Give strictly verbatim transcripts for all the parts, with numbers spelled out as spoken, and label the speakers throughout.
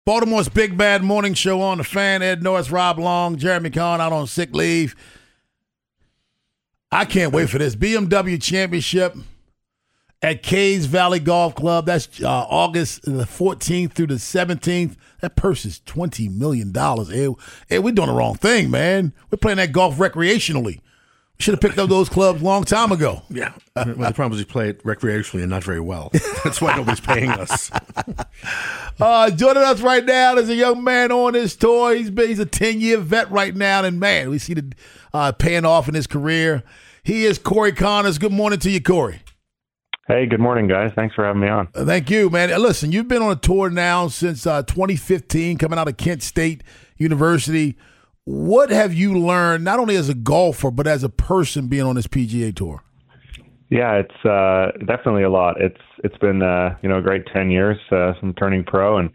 Speaker 1: Baltimore's Big Bad Morning Show on the Fan. Ed Norris, Rob Long, Jeremy Kahn out on sick leave. I can't wait for this B M W Championship at Caves Valley Golf Club. That's uh, August the fourteenth through the seventeenth. That purse is twenty million dollars. Hey, hey, we're doing the wrong thing, man. We're playing that golf recreationally. We should have picked up those clubs a long time ago.
Speaker 2: Yeah. Well, the problem is we play it recreationally and not very well. That's why nobody's paying us.
Speaker 1: uh, joining us right now is a young man on his tour. He's been, he's a ten-year vet right now, and, man, we see the uh, paying off in his career. He is Corey Conners. Good morning to you, Corey.
Speaker 3: Hey, good morning, guys. Thanks for having me on.
Speaker 1: Uh, thank you, man. Uh, listen, you've been on a tour now since uh, twenty fifteen, coming out of Kent State University. What have you learned, not only as a golfer, but as a person being on this P G A Tour?
Speaker 3: Yeah, it's uh, definitely a lot. It's It's been uh, you know a great ten years uh, from turning pro, and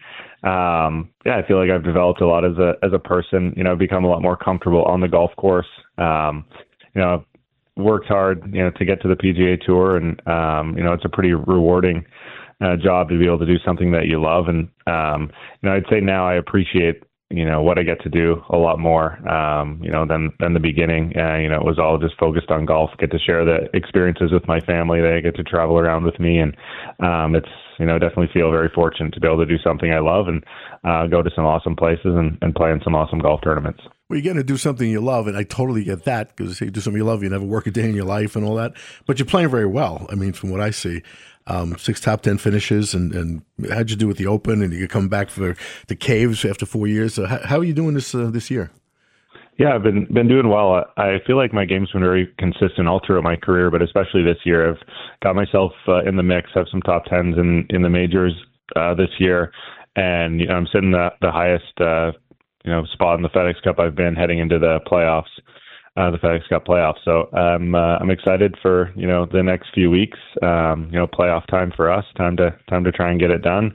Speaker 3: um, yeah, I feel like I've developed a lot as a as a person. You know, I've become a lot more comfortable on the golf course. Um, you know, worked hard, you know, to get to the P G A Tour, and um, you know, it's a pretty rewarding uh, job to be able to do something that you love. And um, you know, I'd say now I appreciate, you know, what I get to do a lot more, um, you know, than, than the beginning. Uh, you know, it was all just focused on golf, get to share the experiences with my family. They get to travel around with me. And um, it's, you know, definitely feel very fortunate to be able to do something I love and uh, go to some awesome places and, and play in some awesome golf tournaments.
Speaker 2: Well, you're getting to do something you love, and I totally get that, because you do something you love, you never work a day in your life and all that. But you're playing very well. I mean, from what I see. Um, six top ten finishes, and, and how'd you do with the Open? And you come back for the Caves after four years. So how, how are you doing this uh, this year?
Speaker 3: Yeah, I've been been doing well. I feel like my game's been very consistent all throughout my career, but especially this year, I've got myself uh, in the mix. Have some top tens in in the majors uh, this year, and you know, I'm sitting the the highest uh, you know spot in the FedEx Cup I've been heading into the playoffs. Uh, the FedEx Cup playoffs. So um, uh, I'm excited for, you know, the next few weeks, um, you know, playoff time for us, time to time to try and get it done.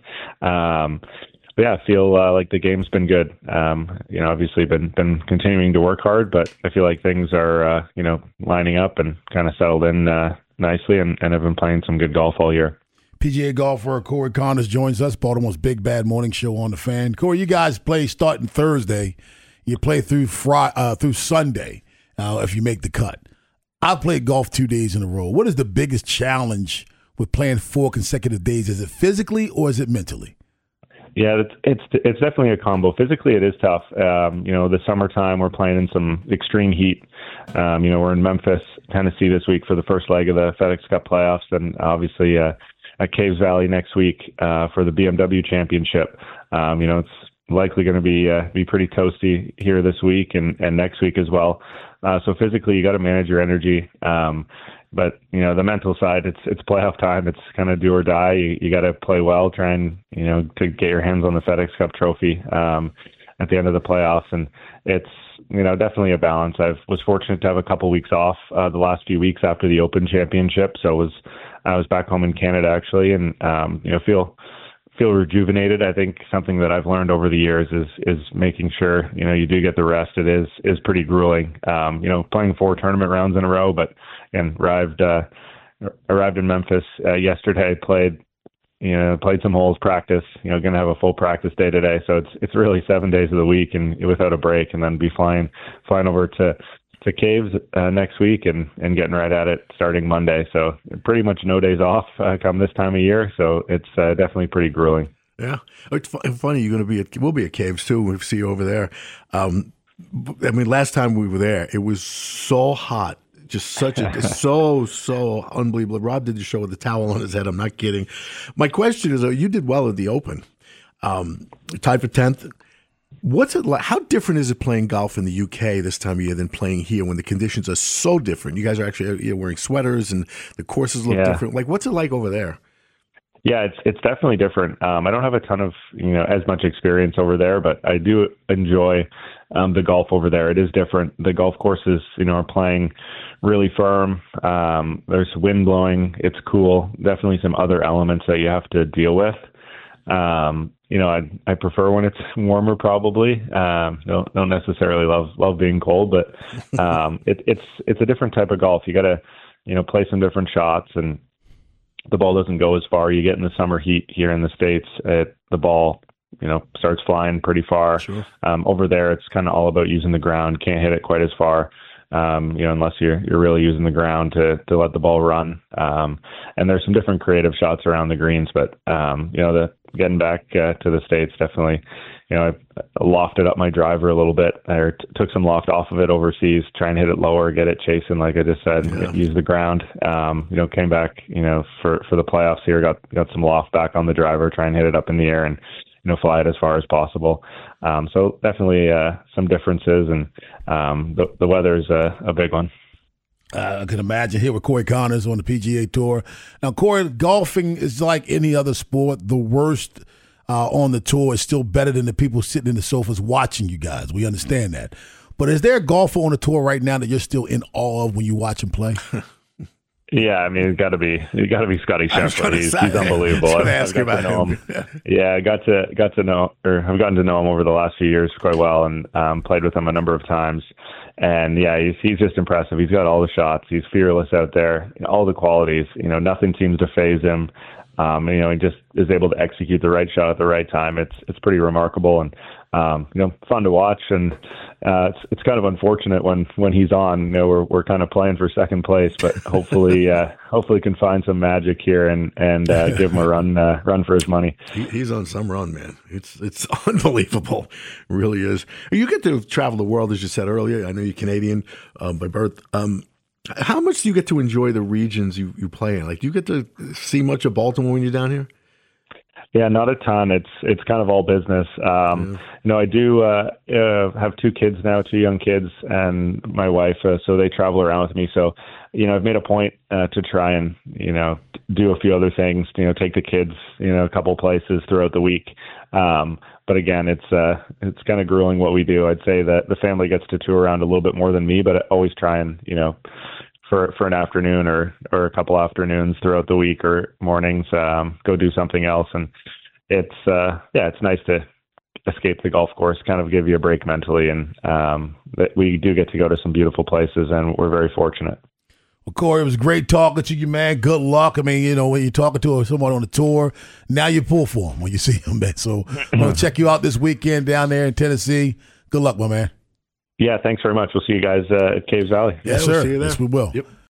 Speaker 3: Um, but yeah, I feel uh, like the game's been good. Um, you know, obviously been been continuing to work hard, but I feel like things are, uh, you know, lining up and kind of settled in uh, nicely, and, and I've been playing some good golf all year.
Speaker 1: P G A golfer Corey Conners joins us, Baltimore's Big Bad Morning Show on the Fan. Corey, you guys play starting Thursday. You play through Friday, uh, through Sunday. Uh, if you make the cut. I've played golf two days in a row. What is the biggest challenge with playing four consecutive days? Is it physically or is it mentally?
Speaker 3: Yeah, it's it's it's definitely a combo. Physically, it is tough. Um, you know, the summertime, we're playing in some extreme heat. Um, you know, we're in Memphis, Tennessee this week for the first leg of the FedEx Cup playoffs, and obviously uh, at Caves Valley next week uh, for the B M W Championship. Um, you know, it's likely going to be uh, be pretty toasty here this week and, and next week as well. Uh, so physically, you got to manage your energy. Um, but you know, the mental side, it's it's playoff time. It's kind of do or die. You, you got to play well, try and you know to get your hands on the FedEx Cup trophy um, at the end of the playoffs. And it's you know definitely a balance. I was fortunate to have a couple weeks off uh, the last few weeks after the Open Championship. So it was I was back home in Canada actually, and um, you know feel. feel rejuvenated. I think something that I've learned over the years is is making sure you know you do get the rest. It is is pretty grueling. Um, you know, playing four tournament rounds in a row, but again, arrived uh, arrived in Memphis uh, yesterday. Played you know played some holes, practice. You know, going to have a full practice day today. So it's it's really seven days of the week and without a break, and then be flying flying over to. to Caves uh, next week and, and getting right at it starting Monday. So pretty much no days off uh, come this time of year. So it's uh, definitely pretty grueling.
Speaker 2: Yeah. It's funny. You're going to be at, we'll be at Caves too. We'll see you over there. Um, I mean, last time we were there, it was so hot. Just such a, so, so unbelievable. Rob did the show with the towel on his head. I'm not kidding. My question is, you did well at the Open. Um, tied for tenth. What's it like? How different is it playing golf in the U K this time of year than playing here when the conditions are so different? You guys are actually you know, wearing sweaters and the courses look
Speaker 3: yeah.
Speaker 2: different. Like, what's it like over there?
Speaker 3: Yeah, it's it's definitely different. Um, I don't have a ton of you know as much experience over there, but I do enjoy um, the golf over there. It is different. The golf courses you know are playing really firm. Um, there's wind blowing. It's cool. Definitely some other elements that you have to deal with. Um, you know, I I prefer when it's warmer. Probably um, don't don't necessarily love love being cold, but um, it, it's it's a different type of golf. You got to you know play some different shots, and the ball doesn't go as far. You get in the summer heat here in the States. It, the ball you know, starts flying pretty far.
Speaker 2: Sure.
Speaker 3: Um, over there, it's kind of all about using the ground. Can't hit it quite as far. Um, you know, unless you're you're really using the ground to to let the ball run. Um, and there's some different creative shots around the greens, but um, you know, the getting back uh, to the States, definitely, you know, I lofted up my driver a little bit. I t- took some loft off of it overseas, try and hit it lower, get it chasing, like I just said,
Speaker 2: yeah.
Speaker 3: use the ground. Um, you know, came back, you know, for for the playoffs here, got got some loft back on the driver, try and hit it up in the air and, you know, fly it as far as possible. Um, so definitely uh, some differences, and um, the, the weather is a, a big one.
Speaker 1: Uh, I can imagine here with Corey Conners on the P G A Tour. Now, Corey, golfing is like any other sport. The worst uh, on the tour is still better than the people sitting in the sofas watching you guys. We understand that. But is there a golfer on the tour right now that you're still in awe of when you watch him play?
Speaker 3: Yeah, I mean, it's got to be it got to be Scotty Scheffler. He's, he's unbelievable.
Speaker 2: I was
Speaker 3: I've,
Speaker 2: ask
Speaker 3: I've got
Speaker 2: about
Speaker 3: to know
Speaker 2: him.
Speaker 3: him. Yeah, I got to got to know, or I've gotten to know him over the last few years quite well, and um, played with him a number of times. And yeah, he's he's just impressive. He's got all the shots. He's fearless out there. All the qualities. You know, nothing seems to faze him. Um, you know, he just is able to execute the right shot at the right time. It's it's pretty remarkable, and um, you know, fun to watch. And uh, it's it's kind of unfortunate when, when he's on. You know, we're we're kind of playing for second place, but hopefully uh, hopefully can find some magic here and and uh, give him a run uh, run for his money.
Speaker 2: He, he's on some run, man. It's it's unbelievable, it really is. You get to travel the world, as you said earlier. I know you're Canadian um, by birth. Um, How much do you get to enjoy the regions you, you play in? Like, do you get to see much of Baltimore when you're down here?
Speaker 3: Yeah, not a ton. It's it's kind of all business. Um, yeah. You know, I do uh, uh, have two kids now, two young kids, and my wife, uh, so they travel around with me. So, you know, I've made a point uh, to try and, you know, do a few other things, you know, take the kids, you know, a couple places throughout the week. Um, but again, it's uh, it's kind of grueling what we do. I'd say that the family gets to tour around a little bit more than me, but I always try and, you know, for for an afternoon or or a couple afternoons throughout the week or mornings, um, go do something else. And it's uh, yeah, it's nice to escape the golf course, kind of give you a break mentally, and um, that we do get to go to some beautiful places, and we're very fortunate.
Speaker 1: Well, Corey, it was great talking to you, man. Good luck. I mean, you know, when you're talking to someone on the tour, now you pull for him when you see him, man. So I'm going to check you out this weekend down there in Tennessee. Good luck, my man.
Speaker 3: Yeah, thanks very much. We'll see you guys uh, at Caves Valley.
Speaker 1: Yes,
Speaker 2: yeah,
Speaker 1: sir.
Speaker 2: We'll see you there.
Speaker 1: Yes, we will.
Speaker 2: Yep.